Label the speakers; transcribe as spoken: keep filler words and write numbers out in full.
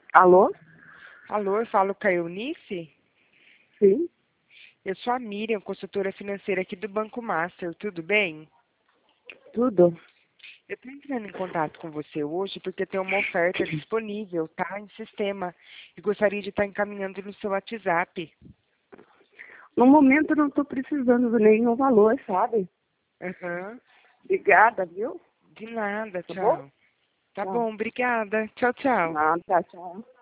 Speaker 1: Alô?
Speaker 2: Alô, eu falo com a Eunice?
Speaker 1: Sim,
Speaker 2: Eu sou a Miriam, consultora financeira aqui do Banco Master, tudo bem?
Speaker 1: tudo.
Speaker 2: Eu estou entrando em contato com você hoje porque tem uma oferta disponível, tá? Em sistema. E gostaria de estar encaminhando no seu WhatsApp.
Speaker 1: No momento eu não estou precisando de nenhum valor, sabe?
Speaker 2: Aham.
Speaker 1: Obrigada, viu?
Speaker 2: De nada,
Speaker 1: Tá bom?
Speaker 2: tchau. Tá
Speaker 1: Tchau.
Speaker 2: bom, obrigada. Tchau, tchau.
Speaker 1: Nada, tchau.